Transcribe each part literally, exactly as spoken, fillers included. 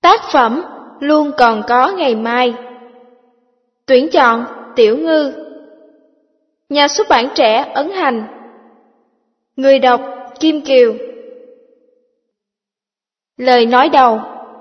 Tác phẩm Luôn còn có ngày mai. Tuyển chọn Tiểu Ngư. Nhà xuất bản Trẻ ấn hành. Người đọc Kim Kiều. Lời nói đầu.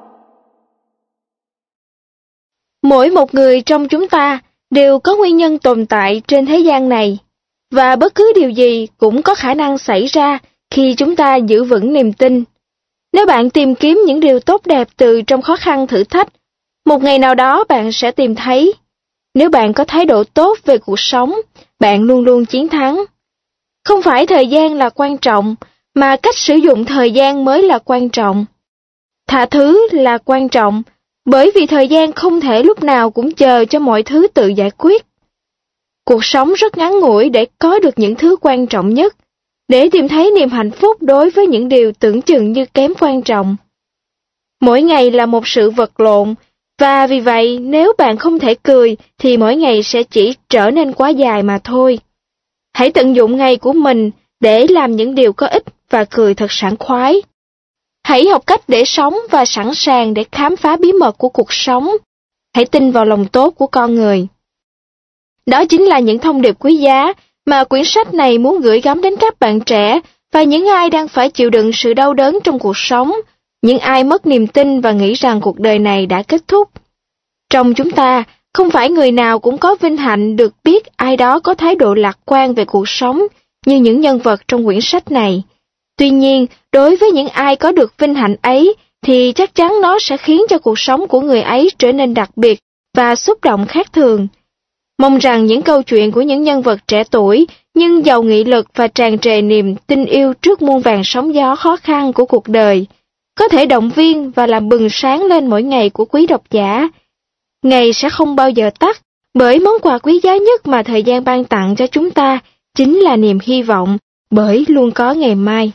Mỗi một người trong chúng ta đều có nguyên nhân tồn tại trên thế gian này, và bất cứ điều gì cũng có khả năng xảy ra khi chúng ta giữ vững niềm tin. Nếu bạn tìm kiếm những điều tốt đẹp từ trong khó khăn thử thách, một ngày nào đó bạn sẽ tìm thấy. Nếu bạn có thái độ tốt về cuộc sống, bạn luôn luôn chiến thắng. Không phải thời gian là quan trọng, mà cách sử dụng thời gian mới là quan trọng. Tha thứ là quan trọng, bởi vì thời gian không thể lúc nào cũng chờ cho mọi thứ tự giải quyết. Cuộc sống rất ngắn ngủi để có được những thứ quan trọng nhất, để tìm thấy niềm hạnh phúc đối với những điều tưởng chừng như kém quan trọng. Mỗi ngày là một sự vật lộn, và vì vậy nếu bạn không thể cười thì mỗi ngày sẽ chỉ trở nên quá dài mà thôi. Hãy tận dụng ngày của mình để làm những điều có ích và cười thật sảng khoái. Hãy học cách để sống và sẵn sàng để khám phá bí mật của cuộc sống. Hãy tin vào lòng tốt của con người. Đó chính là những thông điệp quý giá mà quyển sách này muốn gửi gắm đến các bạn trẻ và những ai đang phải chịu đựng sự đau đớn trong cuộc sống, những ai mất niềm tin và nghĩ rằng cuộc đời này đã kết thúc. Trong chúng ta, không phải người nào cũng có vinh hạnh được biết ai đó có thái độ lạc quan về cuộc sống như những nhân vật trong quyển sách này. Tuy nhiên, đối với những ai có được vinh hạnh ấy, thì chắc chắn nó sẽ khiến cho cuộc sống của người ấy trở nên đặc biệt và xúc động khác thường. Mong rằng những câu chuyện của những nhân vật trẻ tuổi nhưng giàu nghị lực và tràn trề niềm tin yêu trước muôn vàn sóng gió khó khăn của cuộc đời có thể động viên và làm bừng sáng lên mỗi ngày của quý độc giả. Ngày sẽ không bao giờ tắt, bởi món quà quý giá nhất mà thời gian ban tặng cho chúng ta chính là niềm hy vọng, bởi luôn có ngày mai.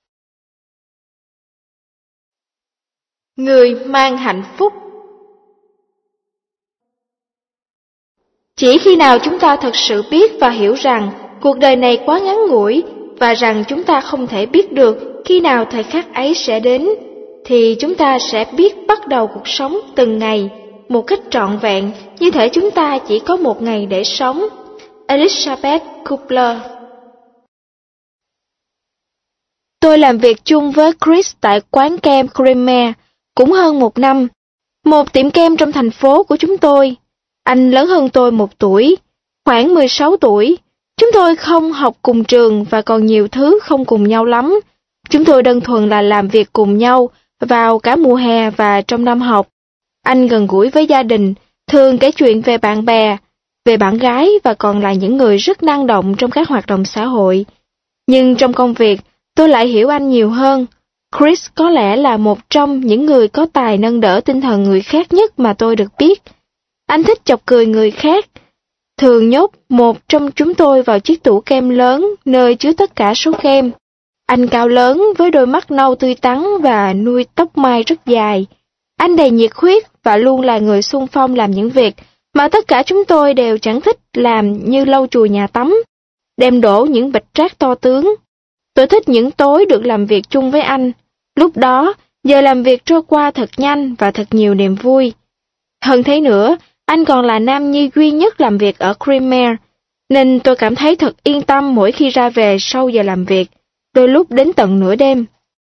Người mang hạnh phúc. Chỉ khi nào chúng ta thật sự biết và hiểu rằng cuộc đời này quá ngắn ngủi và rằng chúng ta không thể biết được khi nào thời khắc ấy sẽ đến, thì chúng ta sẽ biết bắt đầu cuộc sống từng ngày một cách trọn vẹn, như thể chúng ta chỉ có một ngày để sống. Elizabeth Kubler. Tôi làm việc chung với Chris tại quán kem Creamer cũng hơn một năm, một tiệm kem trong thành phố của chúng tôi. Anh lớn hơn tôi một tuổi, khoảng mười sáu tuổi. Chúng tôi không học cùng trường và còn nhiều thứ không cùng nhau lắm. Chúng tôi đơn thuần là làm việc cùng nhau vào cả mùa hè và trong năm học. Anh gần gũi với gia đình, thường kể chuyện về bạn bè, về bạn gái và còn là những người rất năng động trong các hoạt động xã hội. Nhưng trong công việc, tôi lại hiểu anh nhiều hơn. Chris có lẽ là một trong những người có tài nâng đỡ tinh thần người khác nhất mà tôi được biết. Anh thích chọc cười người khác, thường nhốt một trong chúng tôi vào chiếc tủ kem lớn nơi chứa tất cả số kem. Anh cao lớn với đôi mắt nâu tươi tắn và nuôi tóc mai rất dài. Anh đầy nhiệt huyết và luôn là người xung phong làm những việc mà tất cả chúng tôi đều chẳng thích làm, như lau chùi nhà tắm, đem đổ những bịch rác to tướng. Tôi thích những tối được làm việc chung với anh. Lúc đó, giờ làm việc trôi qua thật nhanh và thật nhiều niềm vui. Hơn thế nữa, anh còn là nam nhi duy nhất làm việc ở Creamer, nên tôi cảm thấy thật yên tâm mỗi khi ra về sau giờ làm việc, đôi lúc đến tận nửa đêm.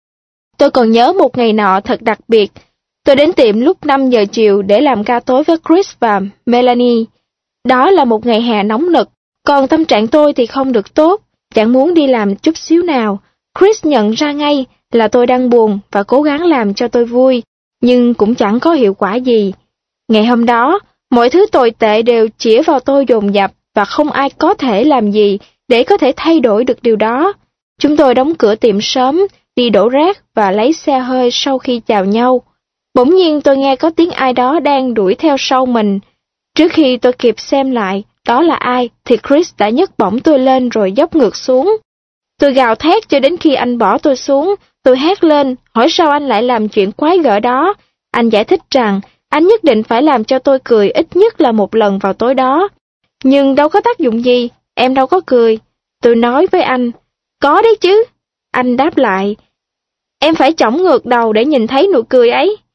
Tôi còn nhớ một ngày nọ thật đặc biệt. Tôi đến tiệm lúc năm giờ chiều để làm ca tối với Chris và Melanie. Đó là một ngày hè nóng nực, còn tâm trạng tôi thì không được tốt, chẳng muốn đi làm chút xíu nào. Chris nhận ra ngay là tôi đang buồn và cố gắng làm cho tôi vui, nhưng cũng chẳng có hiệu quả gì. Ngày hôm đó, mọi thứ tồi tệ đều chĩa vào tôi dồn dập và không ai có thể làm gì để có thể thay đổi được điều đó. Chúng tôi đóng cửa tiệm sớm, đi đổ rác và lấy xe hơi sau khi chào nhau. Bỗng nhiên tôi nghe có tiếng ai đó đang đuổi theo sau mình. Trước khi tôi kịp xem lại đó là ai, thì Chris đã nhấc bổng tôi lên rồi dốc ngược xuống. Tôi gào thét cho đến khi anh bỏ tôi xuống. Tôi hét lên, hỏi sao anh lại làm chuyện quái gở đó. Anh giải thích rằng anh nhất định phải làm cho tôi cười ít nhất là một lần vào tối đó. Nhưng đâu có tác dụng gì, em đâu có cười. Tôi nói với anh, có đấy chứ. Anh đáp lại, em phải chổng ngược đầu để nhìn thấy nụ cười ấy.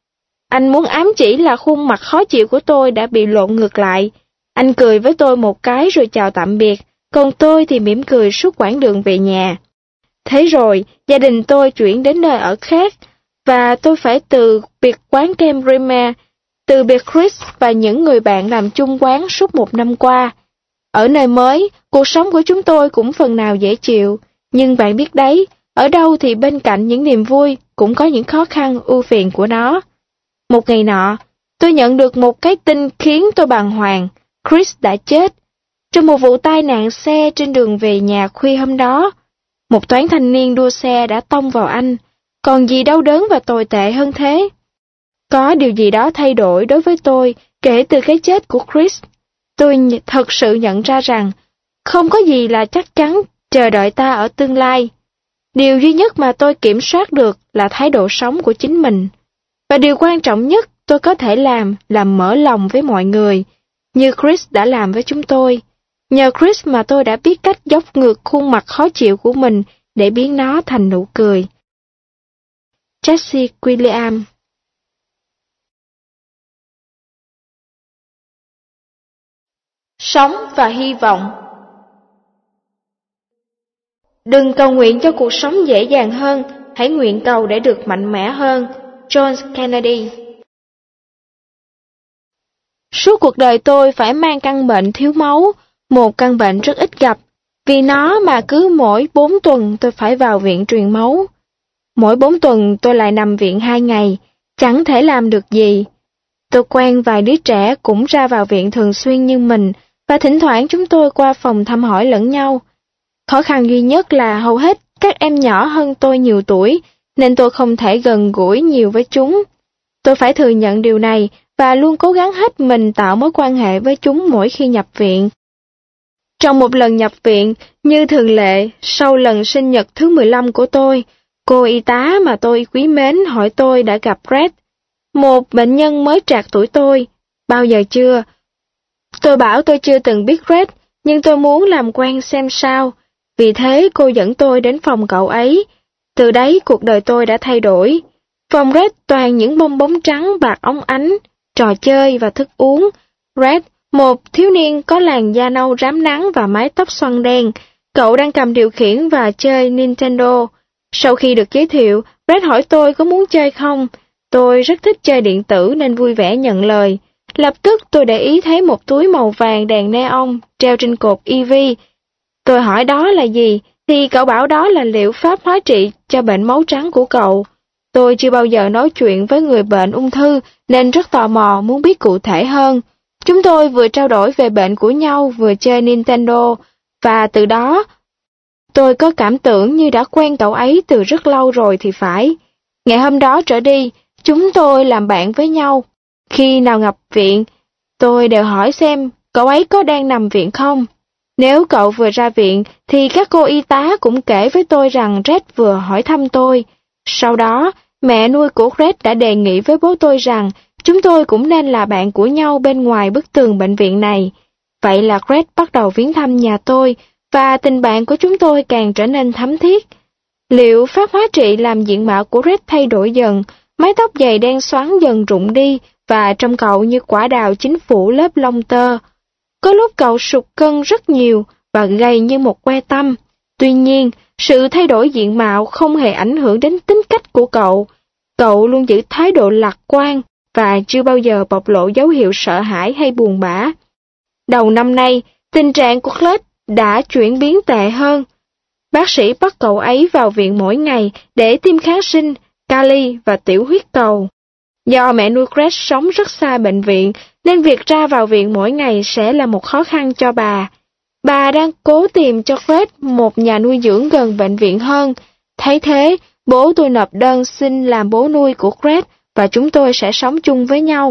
Anh muốn ám chỉ là khuôn mặt khó chịu của tôi đã bị lộn ngược lại. Anh cười với tôi một cái rồi chào tạm biệt, còn tôi thì mỉm cười suốt quãng đường về nhà. Thế rồi, gia đình tôi chuyển đến nơi ở khác, và tôi phải từ biệt quán kem Creamer, từ biệt Chris và những người bạn làm chung quán suốt một năm qua. Ở nơi mới, cuộc sống của chúng tôi cũng phần nào dễ chịu, nhưng bạn biết đấy, ở đâu thì bên cạnh những niềm vui cũng có những khó khăn ưu phiền của nó. Một ngày nọ, tôi nhận được một cái tin khiến tôi bàng hoàng. Chris đã chết trong một vụ tai nạn xe trên đường về nhà khuya hôm đó. Một toán thanh niên đua xe đã tông vào anh, còn gì đau đớn và tồi tệ hơn thế. Có điều gì đó thay đổi đối với tôi kể từ cái chết của Chris. Tôi thật sự nhận ra rằng không có gì là chắc chắn chờ đợi ta ở tương lai. Điều duy nhất mà tôi kiểm soát được là thái độ sống của chính mình. Và điều quan trọng nhất tôi có thể làm là mở lòng với mọi người, như Chris đã làm với chúng tôi. Nhờ Chris mà tôi đã biết cách dốc ngược khuôn mặt khó chịu của mình để biến nó thành nụ cười. Jesse William. Sống và hy vọng. Đừng cầu nguyện cho cuộc sống dễ dàng hơn, hãy nguyện cầu để được mạnh mẽ hơn. John Kennedy. Suốt cuộc đời tôi phải mang căn bệnh thiếu máu, một căn bệnh rất ít gặp. Vì nó mà cứ mỗi bốn tuần tôi phải vào viện truyền máu. Mỗi bốn tuần tôi lại nằm viện hai ngày, chẳng thể làm được gì. Tôi quen vài đứa trẻ cũng ra vào viện thường xuyên như mình, và thỉnh thoảng chúng tôi qua phòng thăm hỏi lẫn nhau. Khó khăn duy nhất là hầu hết các em nhỏ hơn tôi nhiều tuổi, nên tôi không thể gần gũi nhiều với chúng. Tôi phải thừa nhận điều này và luôn cố gắng hết mình tạo mối quan hệ với chúng mỗi khi nhập viện. Trong một lần nhập viện, như thường lệ, sau lần sinh nhật thứ mười lăm của tôi, cô y tá mà tôi quý mến hỏi tôi đã gặp Red, một bệnh nhân mới trạc tuổi tôi. Bao giờ chưa? Tôi bảo tôi chưa từng biết Red, nhưng tôi muốn làm quen xem sao. Vì thế cô dẫn tôi đến phòng cậu ấy. Từ đấy cuộc đời tôi đã thay đổi. Phòng Red toàn những bong bóng trắng bạc óng ánh, trò chơi và thức uống. Red, một thiếu niên có làn da nâu rám nắng và mái tóc xoăn đen, cậu đang cầm điều khiển và chơi Nintendo. Sau khi được giới thiệu, Red hỏi tôi có muốn chơi không. Tôi rất thích chơi điện tử nên vui vẻ nhận lời. Lập tức tôi để ý thấy một túi màu vàng đèn neon treo trên cột i vê. Tôi hỏi đó là gì, thì cậu bảo đó là liệu pháp hóa trị cho bệnh máu trắng của cậu. Tôi chưa bao giờ nói chuyện với người bệnh ung thư nên rất tò mò muốn biết cụ thể hơn. Chúng tôi vừa trao đổi về bệnh của nhau vừa chơi Nintendo, và từ đó tôi có cảm tưởng như đã quen cậu ấy từ rất lâu rồi thì phải. Ngày hôm đó trở đi, chúng tôi làm bạn với nhau. Khi nào nhập viện, tôi đều hỏi xem cậu ấy có đang nằm viện không. Nếu cậu vừa ra viện, thì các cô y tá cũng kể với tôi rằng Red vừa hỏi thăm tôi. Sau đó, mẹ nuôi của Red đã đề nghị với bố tôi rằng chúng tôi cũng nên là bạn của nhau bên ngoài bức tường bệnh viện này. Vậy là Red bắt đầu viếng thăm nhà tôi, và tình bạn của chúng tôi càng trở nên thắm thiết. Liệu pháp hóa trị làm diện mạo của Red thay đổi dần, mái tóc dày đen xoắn dần rụng đi, và trông cậu như quả đào chính phủ lớp lông tơ. Có lúc cậu sụt cân rất nhiều và gầy như một que tăm. Tuy nhiên, sự thay đổi diện mạo không hề ảnh hưởng đến tính cách của cậu. Cậu luôn giữ thái độ lạc quan và chưa bao giờ bộc lộ dấu hiệu sợ hãi hay buồn bã. Đầu năm nay, tình trạng của Red đã chuyển biến tệ hơn. Bác sĩ bắt cậu ấy vào viện mỗi ngày để tiêm kháng sinh, kali và tiểu huyết cầu. Do mẹ nuôi Red sống rất xa bệnh viện, nên việc ra vào viện mỗi ngày sẽ là một khó khăn cho bà. Bà đang cố tìm cho Red một nhà nuôi dưỡng gần bệnh viện hơn. Thấy thế, bố tôi nộp đơn xin làm bố nuôi của Red và chúng tôi sẽ sống chung với nhau.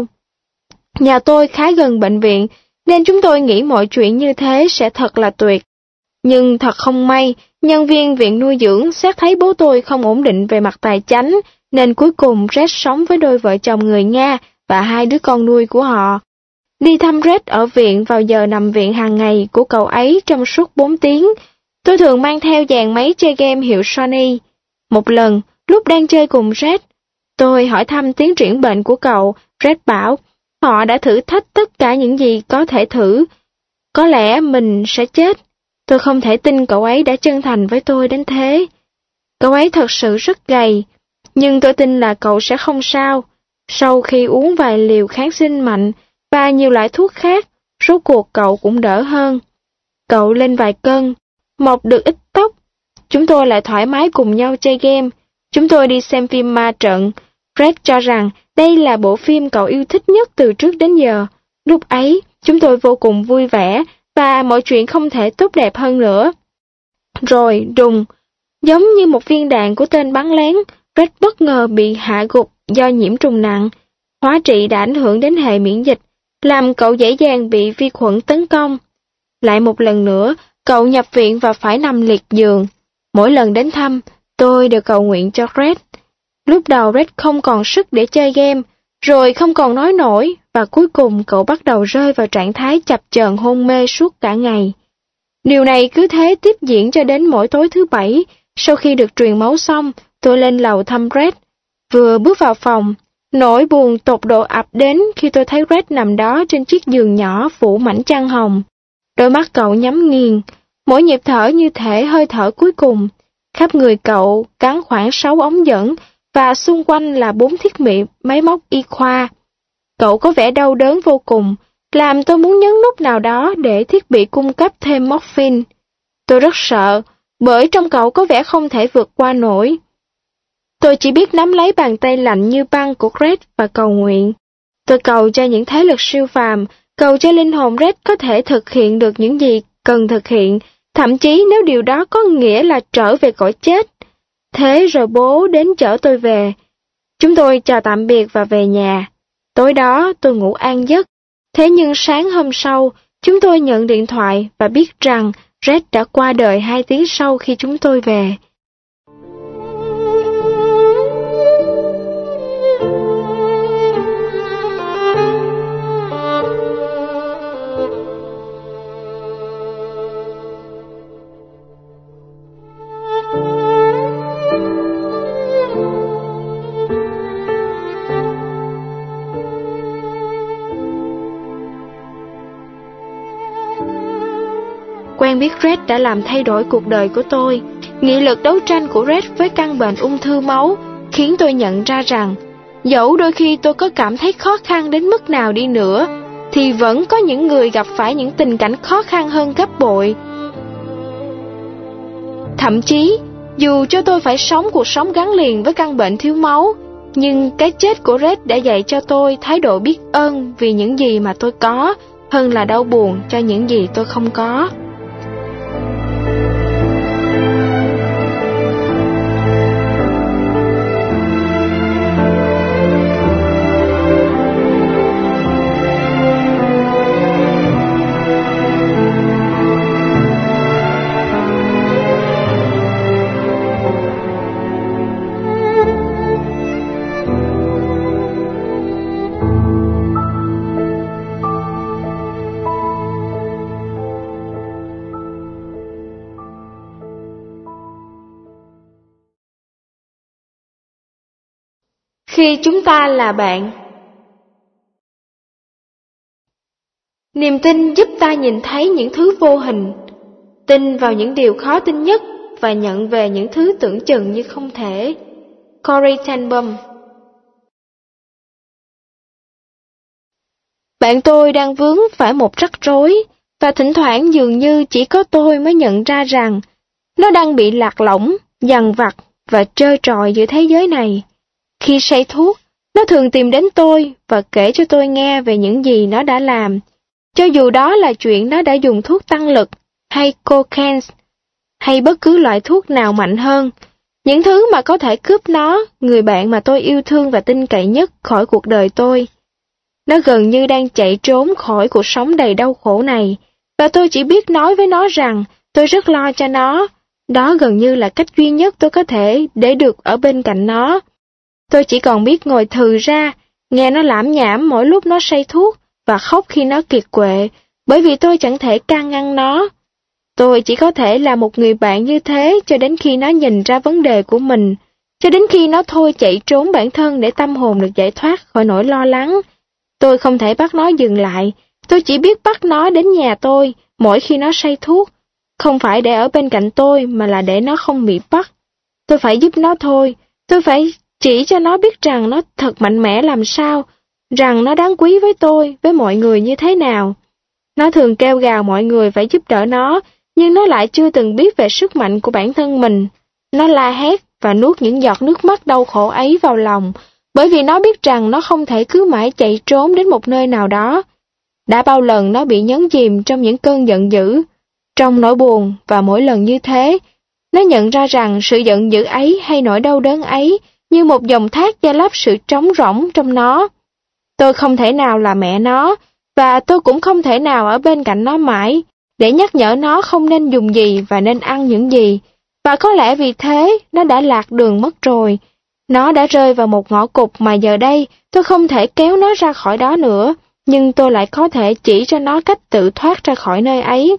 Nhà tôi khá gần bệnh viện, nên chúng tôi nghĩ mọi chuyện như thế sẽ thật là tuyệt. Nhưng thật không may, nhân viên viện nuôi dưỡng xét thấy bố tôi không ổn định về mặt tài chánh, nên cuối cùng Red sống với đôi vợ chồng người Nga và hai đứa con nuôi của họ. Đi thăm Red ở viện vào giờ nằm viện hàng ngày của cậu ấy trong suốt bốn tiếng. Tôi thường mang theo dàn máy chơi game hiệu Sony. Một lần, lúc đang chơi cùng Red, Tôi hỏi thăm tiến triển bệnh của cậu, Red bảo, họ đã thử thách tất cả những gì có thể thử. Có lẽ mình sẽ chết. Tôi không thể tin cậu ấy đã chân thành với tôi đến thế. Cậu ấy thật sự rất gầy, nhưng tôi tin là cậu sẽ không sao. Sau khi uống vài liều kháng sinh mạnh và nhiều loại thuốc khác, rốt cuộc cậu cũng đỡ hơn. Cậu lên vài cân, mọc được ít tóc. Chúng tôi lại thoải mái cùng nhau chơi game. Chúng tôi đi xem phim ma trận. Red cho rằng đây là bộ phim cậu yêu thích nhất từ trước đến giờ. Lúc ấy, chúng tôi vô cùng vui vẻ và mọi chuyện không thể tốt đẹp hơn nữa. Rồi, đùng, giống như một viên đạn của tên bắn lén, Red bất ngờ bị hạ gục do nhiễm trùng nặng. Hóa trị đã ảnh hưởng đến hệ miễn dịch, làm cậu dễ dàng bị vi khuẩn tấn công. Lại một lần nữa, cậu nhập viện và phải nằm liệt giường. Mỗi lần đến thăm, tôi đều cầu nguyện cho Red. Lúc đầu Red không còn sức để chơi game, rồi không còn nói nổi, và cuối cùng cậu bắt đầu rơi vào trạng thái chập chờn hôn mê suốt cả ngày. Điều này cứ thế tiếp diễn cho đến mỗi tối thứ bảy. Sau khi được truyền máu xong, tôi lên lầu thăm Red. Vừa bước vào phòng, nỗi buồn tột độ ập đến khi tôi thấy Red nằm đó trên chiếc giường nhỏ phủ mảnh chăn hồng. Đôi mắt cậu nhắm nghiền, mỗi nhịp thở như thể hơi thở cuối cùng. Khắp người cậu gắn khoảng sáu ống dẫn và xung quanh là bốn thiết bị máy móc y khoa. Cậu có vẻ đau đớn vô cùng, làm tôi muốn nhấn nút nào đó để thiết bị cung cấp thêm morphine. Tôi rất sợ, bởi trong cậu có vẻ không thể vượt qua nổi. Tôi chỉ biết nắm lấy bàn tay lạnh như băng của Red và cầu nguyện. Tôi cầu cho những thế lực siêu phàm, cầu cho linh hồn Red có thể thực hiện được những gì cần thực hiện, thậm chí nếu điều đó có nghĩa là trở về cõi chết. Thế rồi bố đến chở tôi về. Chúng tôi chào tạm biệt và về nhà. Tối đó tôi ngủ an giấc. Thế nhưng sáng hôm sau, chúng tôi nhận điện thoại và biết rằng Red đã qua đời hai tiếng sau khi chúng tôi về. Quen biết Red đã làm thay đổi cuộc đời của tôi. Nghị lực đấu tranh của Red với căn bệnh ung thư máu khiến tôi nhận ra rằng, dẫu đôi khi tôi có cảm thấy khó khăn đến mức nào đi nữa, thì vẫn có những người gặp phải những tình cảnh khó khăn hơn gấp bội. Thậm chí, dù cho tôi phải sống cuộc sống gắn liền với căn bệnh thiếu máu, nhưng cái chết của Red đã dạy cho tôi thái độ biết ơn vì những gì mà tôi có, hơn là đau buồn cho những gì tôi không có. Khi chúng ta là bạn. Niềm tin giúp ta nhìn thấy những thứ vô hình, tin vào những điều khó tin nhất và nhận về những thứ tưởng chừng như không thể. Corrie ten Boom. Bạn tôi đang vướng phải một rắc rối, và thỉnh thoảng dường như chỉ có tôi mới nhận ra rằng nó đang bị lạc lõng, dằn vặt và trơ trọi giữa thế giới này. Khi say thuốc, nó thường tìm đến tôi và kể cho tôi nghe về những gì nó đã làm, cho dù đó là chuyện nó đã dùng thuốc tăng lực, hay cocaine, hay bất cứ loại thuốc nào mạnh hơn, những thứ mà có thể cướp nó, người bạn mà tôi yêu thương và tin cậy nhất, khỏi cuộc đời tôi. Nó gần như đang chạy trốn khỏi cuộc sống đầy đau khổ này, và tôi chỉ biết nói với nó rằng tôi rất lo cho nó. Đó gần như là cách duy nhất tôi có thể để được ở bên cạnh nó. Tôi chỉ còn biết ngồi thừ ra, nghe nó lảm nhảm mỗi lúc nó say thuốc và khóc khi nó kiệt quệ, bởi vì tôi chẳng thể can ngăn nó. Tôi chỉ có thể là một người bạn như thế cho đến khi nó nhìn ra vấn đề của mình, cho đến khi nó thôi chạy trốn bản thân để tâm hồn được giải thoát khỏi nỗi lo lắng. Tôi không thể bắt nó dừng lại, tôi chỉ biết bắt nó đến nhà tôi mỗi khi nó say thuốc, không phải để ở bên cạnh tôi mà là để nó không bị bắt. Tôi phải giúp nó thôi, tôi phải chỉ cho nó biết rằng nó thật mạnh mẽ làm sao, rằng nó đáng quý với tôi, với mọi người như thế nào. Nó thường kêu gào mọi người phải giúp đỡ nó, nhưng nó lại chưa từng biết về sức mạnh của bản thân mình. Nó la hét và nuốt những giọt nước mắt đau khổ ấy vào lòng, bởi vì nó biết rằng nó không thể cứ mãi chạy trốn đến một nơi nào đó. Đã bao lần nó bị nhấn chìm trong những cơn giận dữ, trong nỗi buồn, và mỗi lần như thế, nó nhận ra rằng sự giận dữ ấy hay nỗi đau đớn ấy như một dòng thác che lấp sự trống rỗng trong nó. Tôi không thể nào là mẹ nó, và tôi cũng không thể nào ở bên cạnh nó mãi, để nhắc nhở nó không nên dùng gì và nên ăn những gì. Và có lẽ vì thế, nó đã lạc đường mất rồi. Nó đã rơi vào một ngõ cụt mà giờ đây tôi không thể kéo nó ra khỏi đó nữa, nhưng tôi lại có thể chỉ cho nó cách tự thoát ra khỏi nơi ấy.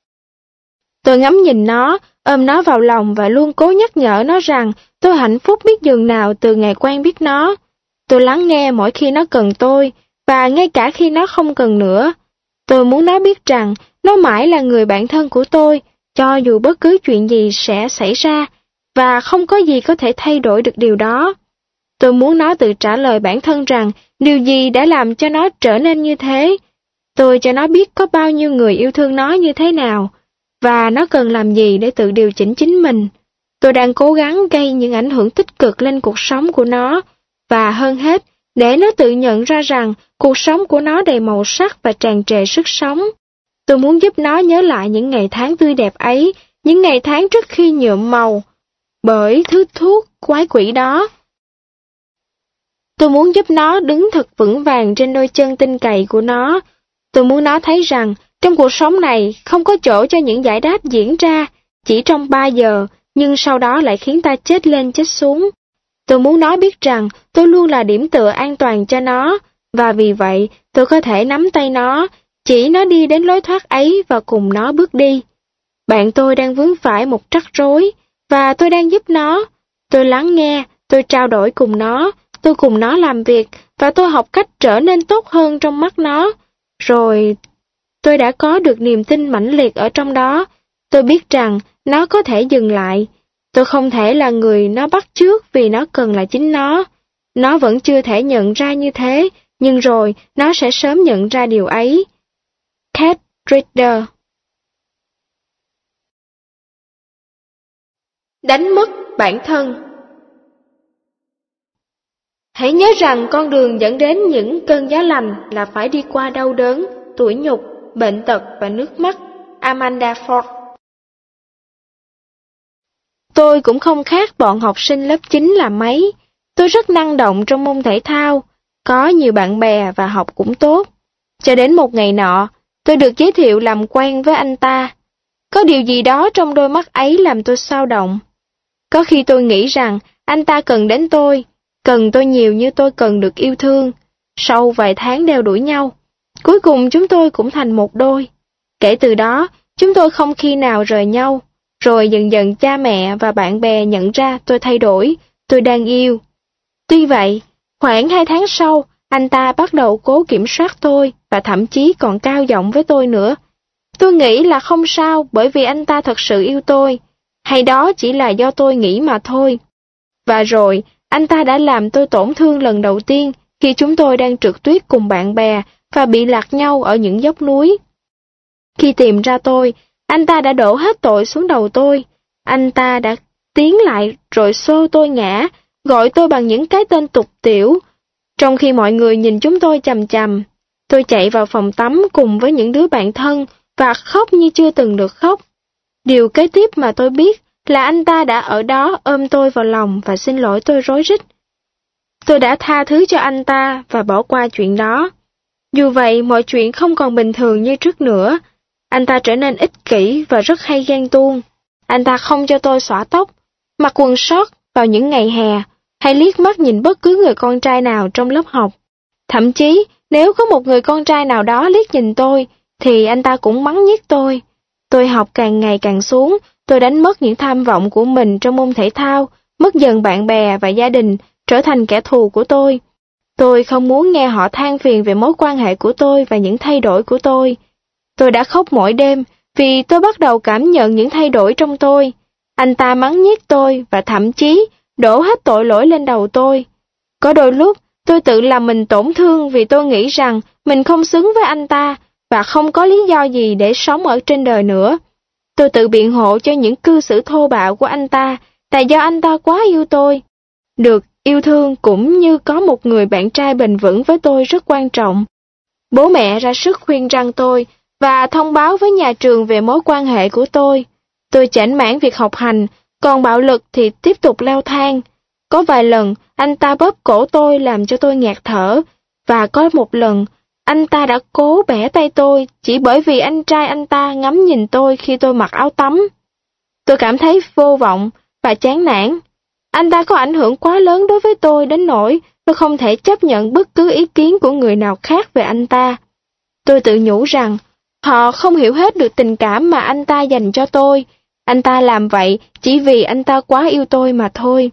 Tôi ngắm nhìn nó, ôm nó vào lòng và luôn cố nhắc nhở nó rằng tôi hạnh phúc biết dường nào từ ngày quen biết nó. Tôi lắng nghe mỗi khi nó cần tôi, và ngay cả khi nó không cần nữa. Tôi muốn nó biết rằng nó mãi là người bạn thân của tôi, cho dù bất cứ chuyện gì sẽ xảy ra, và không có gì có thể thay đổi được điều đó. Tôi muốn nó tự trả lời bản thân rằng điều gì đã làm cho nó trở nên như thế. Tôi cho nó biết có bao nhiêu người yêu thương nó như thế nào, và nó cần làm gì để tự điều chỉnh chính mình. Tôi đang cố gắng gây những ảnh hưởng tích cực lên cuộc sống của nó, và hơn hết, để nó tự nhận ra rằng cuộc sống của nó đầy màu sắc và tràn trề sức sống. Tôi muốn giúp nó nhớ lại những ngày tháng tươi đẹp ấy, những ngày tháng trước khi nhuộm màu bởi thứ thuốc quái quỷ đó. Tôi muốn giúp nó đứng thật vững vàng trên đôi chân tinh cậy của nó. Tôi muốn nó thấy rằng trong cuộc sống này không có chỗ cho những giải đáp diễn ra chỉ trong ba giờ, nhưng sau đó lại khiến ta chết lên chết xuống. Tôi muốn nó biết rằng tôi luôn là điểm tựa an toàn cho nó, và vì vậy tôi có thể nắm tay nó, chỉ nó đi đến lối thoát ấy và cùng nó bước đi. Bạn tôi đang vướng phải một rắc rối, và tôi đang giúp nó. Tôi lắng nghe, tôi trao đổi cùng nó, tôi cùng nó làm việc, và tôi học cách trở nên tốt hơn trong mắt nó. Rồi tôi đã có được niềm tin mãnh liệt ở trong đó. Tôi biết rằng nó có thể dừng lại. Tôi không thể là người nó bắt chước vì nó cần là chính nó. Nó vẫn chưa thể nhận ra như thế, nhưng rồi nó sẽ sớm nhận ra điều ấy. Cat Reader. Đánh mất bản thân. Hãy nhớ rằng con đường dẫn đến những cơn gió lành là phải đi qua đau đớn, tủi nhục, bệnh tật và nước mắt. Amanda Ford. Tôi cũng không khác bọn học sinh lớp chín là mấy. Tôi rất năng động trong môn thể thao, có nhiều bạn bè và học cũng tốt. Cho đến một ngày nọ, tôi được giới thiệu làm quen với anh ta. Có điều gì đó trong đôi mắt ấy làm tôi xao động. Có khi tôi nghĩ rằng anh ta cần đến tôi, cần tôi nhiều như tôi cần được yêu thương. Sau vài tháng đeo đuổi nhau, cuối cùng chúng tôi cũng thành một đôi. Kể từ đó, chúng tôi không khi nào rời nhau. Rồi dần dần cha mẹ và bạn bè nhận ra tôi thay đổi, tôi đang yêu. Tuy vậy, khoảng hai tháng sau, anh ta bắt đầu cố kiểm soát tôi và thậm chí còn cao giọng với tôi nữa. Tôi nghĩ là không sao bởi vì anh ta thật sự yêu tôi, hay đó chỉ là do tôi nghĩ mà thôi. Và rồi, anh ta đã làm tôi tổn thương lần đầu tiên khi chúng tôi đang trượt tuyết cùng bạn bè và bị lạc nhau ở những dốc núi. Khi tìm ra tôi, anh ta đã đổ hết tội xuống đầu tôi. Anh ta đã tiến lại rồi xô tôi ngã, gọi tôi bằng những cái tên tục tĩu. Trong khi mọi người nhìn chúng tôi chằm chằm, tôi chạy vào phòng tắm cùng với những đứa bạn thân và khóc như chưa từng được khóc. Điều kế tiếp mà tôi biết là anh ta đã ở đó ôm tôi vào lòng và xin lỗi tôi rối rít. Tôi đã tha thứ cho anh ta và bỏ qua chuyện đó. Dù vậy, mọi chuyện không còn bình thường như trước nữa. Anh ta trở nên ích kỷ và rất hay ghen tuông. Anh ta không cho tôi xõa tóc, mặc quần short vào những ngày hè, hay liếc mắt nhìn bất cứ người con trai nào trong lớp học. Thậm chí, nếu có một người con trai nào đó liếc nhìn tôi, thì anh ta cũng mắng nhiếc tôi. Tôi học càng ngày càng xuống, tôi đánh mất những tham vọng của mình trong môn thể thao, mất dần bạn bè và gia đình, trở thành kẻ thù của tôi. Tôi không muốn nghe họ than phiền về mối quan hệ của tôi và những thay đổi của tôi. Tôi đã khóc mỗi đêm vì tôi bắt đầu cảm nhận những thay đổi trong tôi. Anh ta mắng nhiếc tôi và thậm chí đổ hết tội lỗi lên đầu tôi. Có đôi lúc, tôi tự làm mình tổn thương vì tôi nghĩ rằng mình không xứng với anh ta và không có lý do gì để sống ở trên đời nữa. Tôi tự biện hộ cho những cư xử thô bạo của anh ta là do anh ta quá yêu tôi. Được yêu thương cũng như có một người bạn trai bền vững với tôi rất quan trọng. Bố mẹ ra sức khuyên răn tôi và thông báo với nhà trường về mối quan hệ của tôi. Tôi chểnh mảng việc học hành, còn bạo lực thì tiếp tục leo thang. Có vài lần, anh ta bóp cổ tôi làm cho tôi ngạt thở, và có một lần, anh ta đã cố bẻ tay tôi chỉ bởi vì anh trai anh ta ngắm nhìn tôi khi tôi mặc áo tắm. Tôi cảm thấy vô vọng và chán nản. Anh ta có ảnh hưởng quá lớn đối với tôi đến nỗi tôi không thể chấp nhận bất cứ ý kiến của người nào khác về anh ta. Tôi tự nhủ rằng, họ không hiểu hết được tình cảm mà anh ta dành cho tôi. Anh ta làm vậy chỉ vì anh ta quá yêu tôi mà thôi.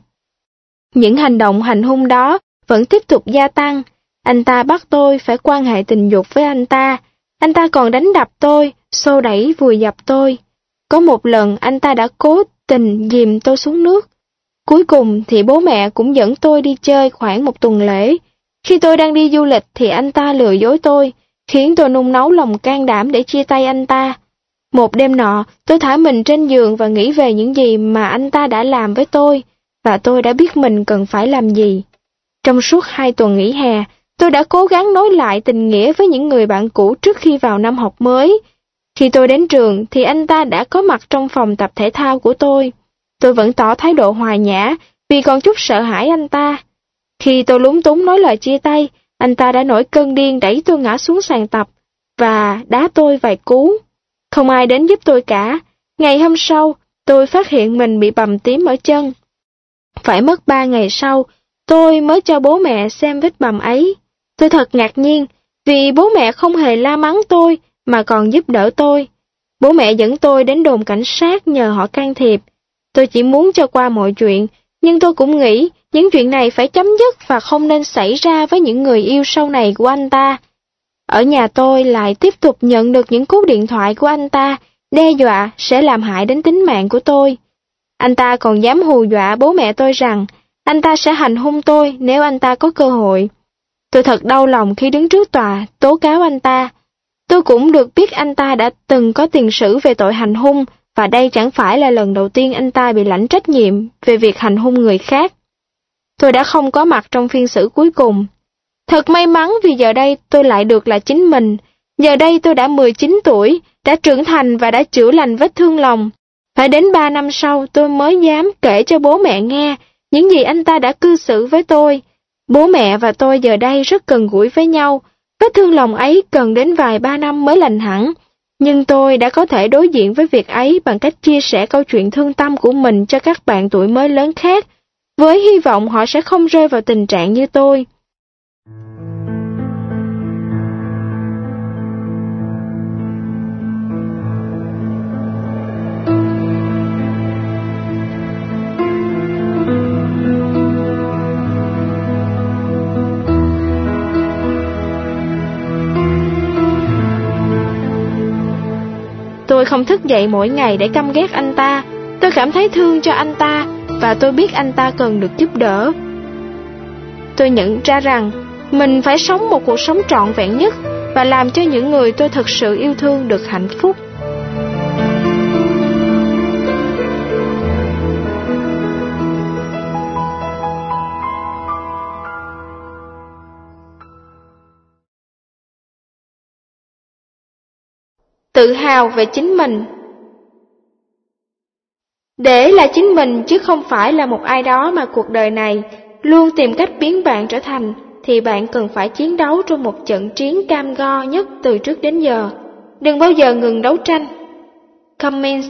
Những hành động hành hung đó vẫn tiếp tục gia tăng. Anh ta bắt tôi phải quan hệ tình dục với anh ta. Anh ta còn đánh đập tôi, xô đẩy vùi dập tôi. Có một lần anh ta đã cố tình dìm tôi xuống nước. Cuối cùng thì bố mẹ cũng dẫn tôi đi chơi khoảng một tuần lễ. Khi tôi đang đi du lịch thì anh ta lừa dối tôi, khiến tôi nung nấu lòng can đảm để chia tay anh ta. Một đêm nọ, tôi thả mình trên giường và nghĩ về những gì mà anh ta đã làm với tôi, và tôi đã biết mình cần phải làm gì. Trong suốt hai tuần nghỉ hè, tôi đã cố gắng nối lại tình nghĩa với những người bạn cũ trước khi vào năm học mới. Khi tôi đến trường thì anh ta đã có mặt trong phòng tập thể thao của tôi. Tôi vẫn tỏ thái độ hòa nhã vì còn chút sợ hãi anh ta. Khi tôi lúng túng nói lời chia tay, anh ta đã nổi cơn điên đẩy tôi ngã xuống sàn tập và đá tôi vài cú. Không ai đến giúp tôi cả. Ngày hôm sau, tôi phát hiện mình bị bầm tím ở chân. Phải mất ba ngày sau, tôi mới cho bố mẹ xem vết bầm ấy. Tôi thật ngạc nhiên vì bố mẹ không hề la mắng tôi mà còn giúp đỡ tôi. Bố mẹ dẫn tôi đến đồn cảnh sát nhờ họ can thiệp. Tôi chỉ muốn cho qua mọi chuyện, nhưng tôi cũng nghĩ những chuyện này phải chấm dứt và không nên xảy ra với những người yêu sau này của anh ta. Ở nhà tôi lại tiếp tục nhận được những cú điện thoại của anh ta, đe dọa sẽ làm hại đến tính mạng của tôi. Anh ta còn dám hù dọa bố mẹ tôi rằng anh ta sẽ hành hung tôi nếu anh ta có cơ hội. Tôi thật đau lòng khi đứng trước tòa tố cáo anh ta. Tôi cũng được biết anh ta đã từng có tiền sử về tội hành hung, và đây chẳng phải là lần đầu tiên anh ta bị lãnh trách nhiệm về việc hành hung người khác. Tôi đã không có mặt trong phiên xử cuối cùng. Thật may mắn vì giờ đây tôi lại được là chính mình. Giờ đây tôi đã mười chín tuổi, đã trưởng thành và đã chữa lành vết thương lòng. Phải đến ba năm sau tôi mới dám kể cho bố mẹ nghe những gì anh ta đã cư xử với tôi. Bố mẹ và tôi giờ đây rất gần gũi với nhau. Vết thương lòng ấy cần đến vài ba năm mới lành hẳn. Nhưng tôi đã có thể đối diện với việc ấy bằng cách chia sẻ câu chuyện thương tâm của mình cho các bạn tuổi mới lớn khác, với hy vọng họ sẽ không rơi vào tình trạng như tôi. Tôi không thức dậy mỗi ngày để căm ghét anh ta. Tôi cảm thấy thương cho anh ta và tôi biết anh ta cần được giúp đỡ. Tôi nhận ra rằng mình phải sống một cuộc sống trọn vẹn nhất và làm cho những người tôi thực sự yêu thương được hạnh phúc. Tự hào về chính mình. Để là chính mình chứ không phải là một ai đó mà cuộc đời này luôn tìm cách biến bạn trở thành, thì bạn cần phải chiến đấu trong một trận chiến cam go nhất từ trước đến giờ. Đừng bao giờ ngừng đấu tranh. Cummins.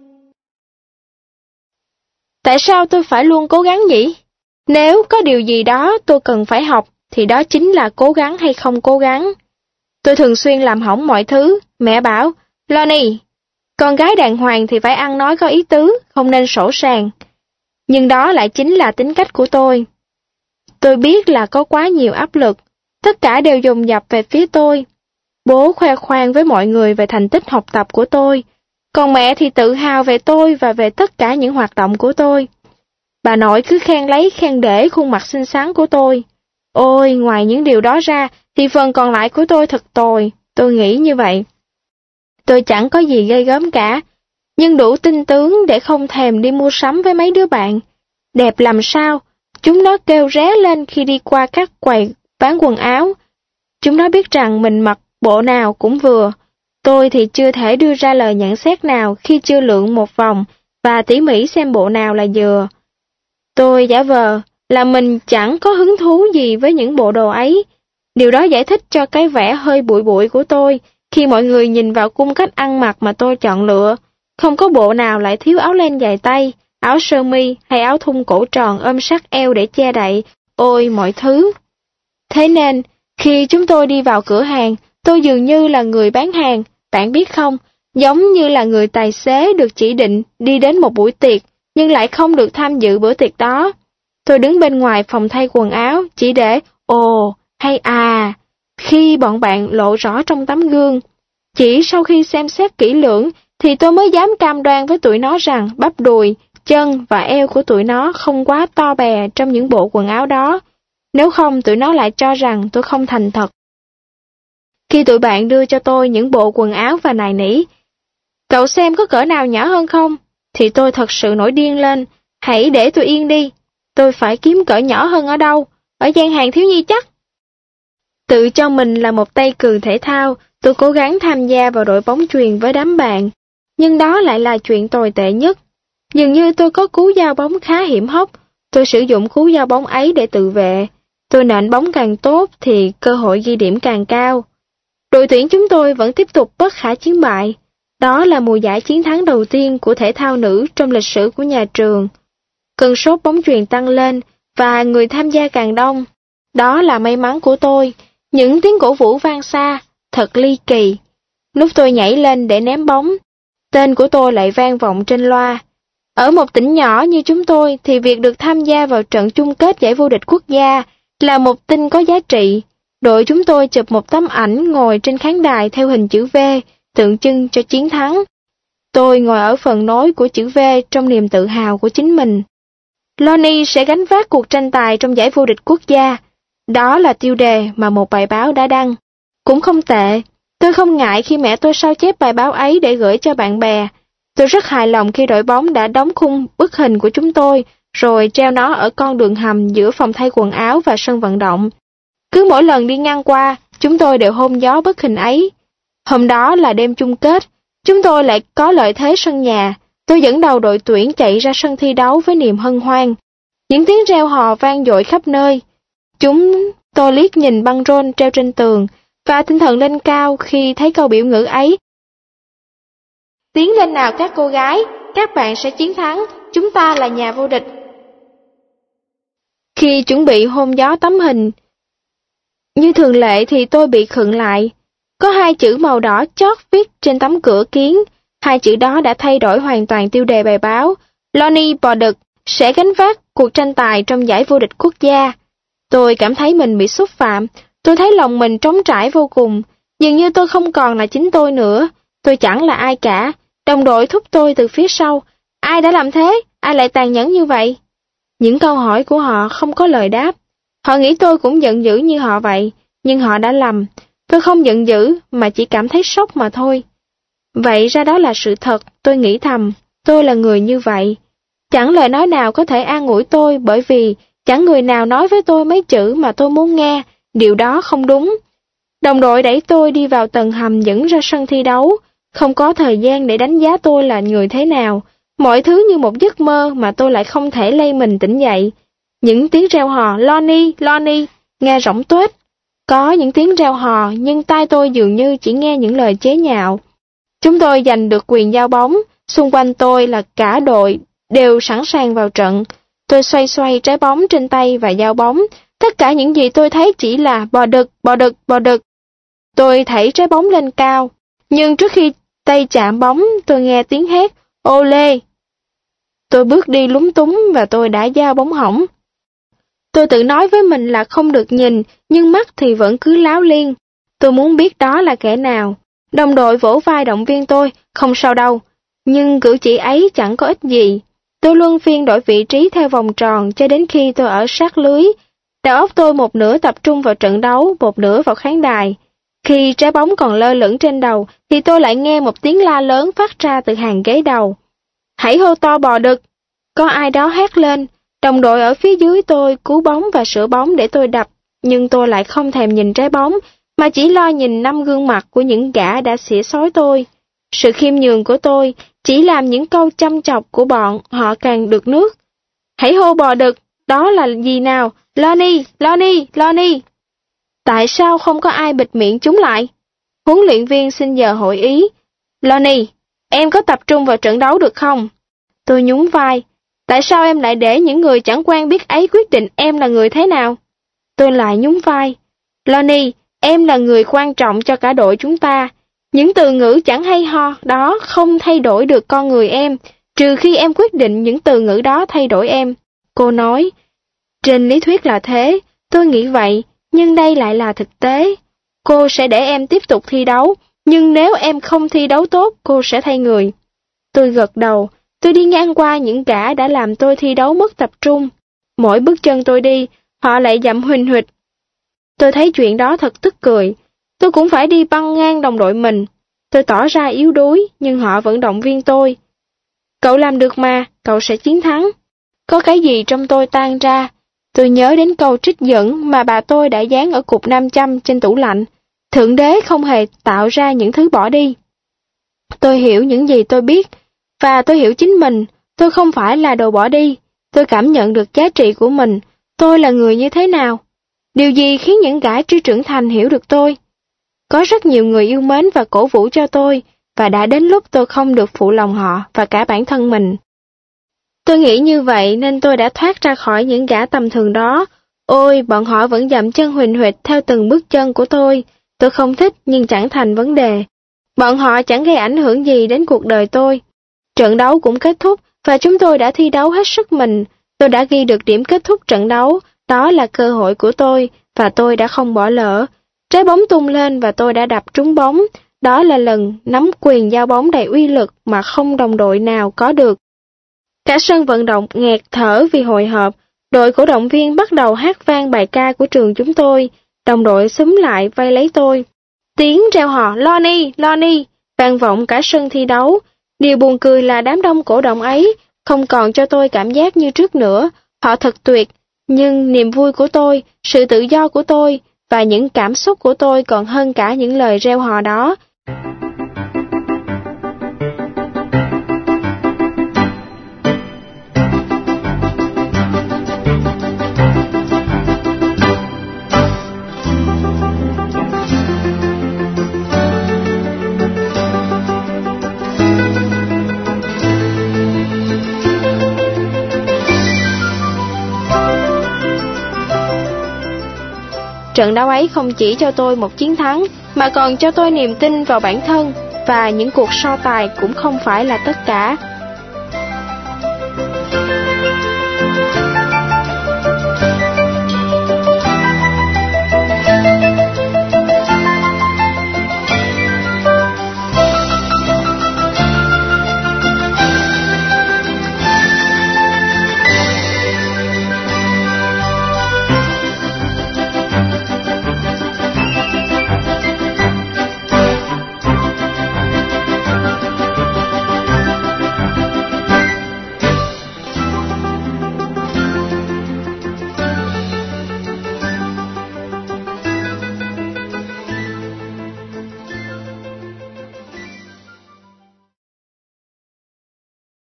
Tại sao tôi phải luôn cố gắng nhỉ? Nếu có điều gì đó tôi cần phải học, thì đó chính là cố gắng hay không cố gắng. Tôi thường xuyên làm hỏng mọi thứ. Mẹ bảo, Lonnie, con gái đàng hoàng thì phải ăn nói có ý tứ, không nên sỗ sàng. Nhưng đó lại chính là tính cách của tôi. Tôi biết là có quá nhiều áp lực, tất cả đều dồn dập về phía tôi. Bố khoe khoang với mọi người về thành tích học tập của tôi, còn mẹ thì tự hào về tôi và về tất cả những hoạt động của tôi. Bà nội cứ khen lấy khen để khuôn mặt xinh xắn của tôi. Ôi, ngoài những điều đó ra, thì phần còn lại của tôi thật tồi, tôi nghĩ như vậy. Tôi chẳng có gì ghê gớm cả, nhưng đủ tinh tướng để không thèm đi mua sắm với mấy đứa bạn. Đẹp làm sao, chúng nó kêu ré lên khi đi qua các quầy bán quần áo. Chúng nó biết rằng mình mặc bộ nào cũng vừa. Tôi thì chưa thể đưa ra lời nhận xét nào khi chưa lượn một vòng và tỉ mỉ xem bộ nào là vừa. Tôi giả vờ là mình chẳng có hứng thú gì với những bộ đồ ấy. Điều đó giải thích cho cái vẻ hơi bụi bụi của tôi khi mọi người nhìn vào cung cách ăn mặc mà tôi chọn lựa. Không có bộ nào lại thiếu áo len dài tay, áo sơ mi hay áo thun cổ tròn ôm sát eo để che đậy. Ôi, mọi thứ. Thế nên, khi chúng tôi đi vào cửa hàng, tôi dường như là người bán hàng, bạn biết không, giống như là người tài xế được chỉ định đi đến một buổi tiệc, nhưng lại không được tham dự bữa tiệc đó. Tôi đứng bên ngoài phòng thay quần áo, chỉ để ồ hay à, khi bọn bạn lộ rõ trong tấm gương. Chỉ sau khi xem xét kỹ lưỡng, thì tôi mới dám cam đoan với tụi nó rằng bắp đùi, chân và eo của tụi nó không quá to bè trong những bộ quần áo đó. Nếu không, tụi nó lại cho rằng tôi không thành thật. Khi tụi bạn đưa cho tôi những bộ quần áo và nài nỉ, cậu xem có cỡ nào nhỏ hơn không? Thì tôi thật sự nổi điên lên, hãy để tôi yên đi. Tôi phải kiếm cỡ nhỏ hơn ở đâu? Ở gian hàng thiếu nhi chắc. Tự cho mình là một tay cừ thể thao, tôi cố gắng tham gia vào đội bóng chuyền với đám bạn. Nhưng đó lại là chuyện tồi tệ nhất. Dường như tôi có cú giao bóng khá hiểm hóc, tôi sử dụng cú giao bóng ấy để tự vệ. Tôi nện bóng càng tốt thì cơ hội ghi điểm càng cao. Đội tuyển chúng tôi vẫn tiếp tục bất khả chiến bại. Đó là mùa giải chiến thắng đầu tiên của thể thao nữ trong lịch sử của nhà trường. Cơn sốt bóng chuyền tăng lên và người tham gia càng đông. Đó là may mắn của tôi. Những tiếng cổ vũ vang xa, thật ly kỳ. Lúc tôi nhảy lên để ném bóng, tên của tôi lại vang vọng trên loa. Ở một tỉnh nhỏ như chúng tôi thì việc được tham gia vào trận chung kết giải vô địch quốc gia là một tin có giá trị. Đội chúng tôi chụp một tấm ảnh ngồi trên khán đài theo hình chữ V, tượng trưng cho chiến thắng. Tôi ngồi ở phần nối của chữ V trong niềm tự hào của chính mình. Lonnie sẽ gánh vác cuộc tranh tài trong giải vô địch quốc gia. Đó là tiêu đề mà một bài báo đã đăng. Cũng không tệ. Tôi không ngại khi mẹ tôi sao chép bài báo ấy để gửi cho bạn bè. Tôi rất hài lòng khi đội bóng đã đóng khung bức hình của chúng tôi, rồi treo nó ở con đường hầm giữa phòng thay quần áo và sân vận động. Cứ mỗi lần đi ngang qua, chúng tôi đều hôn gió bức hình ấy. Hôm đó là đêm chung kết, chúng tôi lại có lợi thế sân nhà. Tôi dẫn đầu đội tuyển chạy ra sân thi đấu với niềm hân hoan. Những tiếng reo hò vang dội khắp nơi. Chúng tôi liếc nhìn băng rôn treo trên tường, và tinh thần lên cao khi thấy câu biểu ngữ ấy. Tiến lên nào các cô gái, các bạn sẽ chiến thắng, chúng ta là nhà vô địch. Khi chuẩn bị hôn gió tấm hình, như thường lệ thì tôi bị khựng lại. Có hai chữ màu đỏ chót viết trên tấm cửa kiến, hai chữ đó đã thay đổi hoàn toàn tiêu đề bài báo. Lonnie bò đực sẽ gánh vác cuộc tranh tài trong giải vô địch quốc gia. Tôi cảm thấy mình bị xúc phạm, tôi thấy lòng mình trống trải vô cùng, dường như tôi không còn là chính tôi nữa, tôi chẳng là ai cả. Đồng đội thúc tôi từ phía sau, ai đã làm thế, ai lại tàn nhẫn như vậy? Những câu hỏi của họ không có lời đáp, họ nghĩ tôi cũng giận dữ như họ vậy, nhưng họ đã lầm, tôi không giận dữ mà chỉ cảm thấy sốc mà thôi. Vậy ra đó là sự thật, tôi nghĩ thầm, tôi là người như vậy. Chẳng lời nói nào có thể an ủi tôi bởi vì chẳng người nào nói với tôi mấy chữ mà tôi muốn nghe, điều đó không đúng. Đồng đội đẩy tôi đi vào tầng hầm dẫn ra sân thi đấu, không có thời gian để đánh giá tôi là người thế nào. Mọi thứ như một giấc mơ mà tôi lại không thể lay mình tỉnh dậy. Những tiếng reo hò Lonnie, Lonnie, nghe rỗng tuếch. Có những tiếng reo hò nhưng tai tôi dường như chỉ nghe những lời chế nhạo. Chúng tôi giành được quyền giao bóng, xung quanh tôi là cả đội đều sẵn sàng vào trận. Tôi xoay xoay trái bóng trên tay và giao bóng, tất cả những gì tôi thấy chỉ là bò đực, bò đực, bò đực. Tôi thảy trái bóng lên cao, nhưng trước khi tay chạm bóng tôi nghe tiếng hét, ô lê. Tôi bước đi lúng túng và tôi đã giao bóng hỏng. Tôi tự nói với mình là không được nhìn, nhưng mắt thì vẫn cứ láo liên. Tôi muốn biết đó là kẻ nào. Đồng đội vỗ vai động viên tôi, không sao đâu. Nhưng cử chỉ ấy chẳng có ích gì. Tôi luân phiên đổi vị trí theo vòng tròn cho đến khi tôi ở sát lưới. Đầu óc tôi một nửa tập trung vào trận đấu, một nửa vào khán đài. Khi trái bóng còn lơ lửng trên đầu, thì tôi lại nghe một tiếng la lớn phát ra từ hàng ghế đầu. Hãy hô to bò đực! Có ai đó hét lên. Đồng đội ở phía dưới tôi cứu bóng và sửa bóng để tôi đập, nhưng tôi lại không thèm nhìn trái bóng, mà chỉ lo nhìn năm gương mặt của những gã đã xỉa xói tôi. Sự khiêm nhường của tôi chỉ làm những câu chăm chọc của bọn họ càng được nước. Hãy hô bò đực, đó là gì nào? Lonnie, Lonnie, Lonnie! Tại sao không có ai bịt miệng chúng lại? Huấn luyện viên xin giờ hội ý. Lonnie, em có tập trung vào trận đấu được không? Tôi nhún vai. Tại sao em lại để những người chẳng quen biết ấy quyết định em là người thế nào? Tôi lại nhún vai. Lonnie, em là người quan trọng cho cả đội chúng ta. Những từ ngữ chẳng hay ho đó không thay đổi được con người em, trừ khi em quyết định những từ ngữ đó thay đổi em. Cô nói. Trên lý thuyết là thế, tôi nghĩ vậy, nhưng đây lại là thực tế. Cô sẽ để em tiếp tục thi đấu, nhưng nếu em không thi đấu tốt, cô sẽ thay người. Tôi gật đầu. Tôi đi ngang qua những gã đã làm tôi thi đấu mất tập trung. Mỗi bước chân tôi đi, họ lại dậm huỳnh huỵch. Tôi thấy chuyện đó thật tức cười. Tôi cũng phải đi băng ngang đồng đội mình. Tôi tỏ ra yếu đuối, nhưng họ vẫn động viên tôi. Cậu làm được mà, cậu sẽ chiến thắng. Có cái gì trong tôi tan ra. Tôi nhớ đến câu trích dẫn mà bà tôi đã dán ở cục nam châm trên tủ lạnh. Thượng đế không hề tạo ra những thứ bỏ đi. Tôi hiểu những gì tôi biết. Và tôi hiểu chính mình, tôi không phải là đồ bỏ đi, tôi cảm nhận được giá trị của mình, tôi là người như thế nào. Điều gì khiến những gã chưa trưởng thành hiểu được tôi? Có rất nhiều người yêu mến và cổ vũ cho tôi, và đã đến lúc tôi không được phụ lòng họ và cả bản thân mình. Tôi nghĩ như vậy nên tôi đã thoát ra khỏi những gã tầm thường đó. Ôi, bọn họ vẫn dậm chân huỳnh huỵch theo từng bước chân của tôi. Tôi không thích nhưng chẳng thành vấn đề. Bọn họ chẳng gây ảnh hưởng gì đến cuộc đời tôi. Trận đấu cũng kết thúc và chúng tôi đã thi đấu hết sức mình. Tôi đã ghi được điểm kết thúc trận đấu, đó là cơ hội của tôi và tôi đã không bỏ lỡ. Trái bóng tung lên và tôi đã đập trúng bóng, đó là lần nắm quyền giao bóng đầy uy lực mà không đồng đội nào có được. Cả sân vận động nghẹt thở vì hồi hộp, đội cổ động viên bắt đầu hát vang bài ca của trường chúng tôi, đồng đội xúm lại vây lấy tôi. Tiếng reo hò Lonnie, Lonnie vang vọng cả sân thi đấu. Điều buồn cười là đám đông cổ động ấy không còn cho tôi cảm giác như trước nữa, họ thật tuyệt, nhưng niềm vui của tôi, sự tự do của tôi và những cảm xúc của tôi còn hơn cả những lời reo hò đó. Trận đấu ấy không chỉ cho tôi một chiến thắng, mà còn cho tôi niềm tin vào bản thân, và những cuộc so tài cũng không phải là tất cả.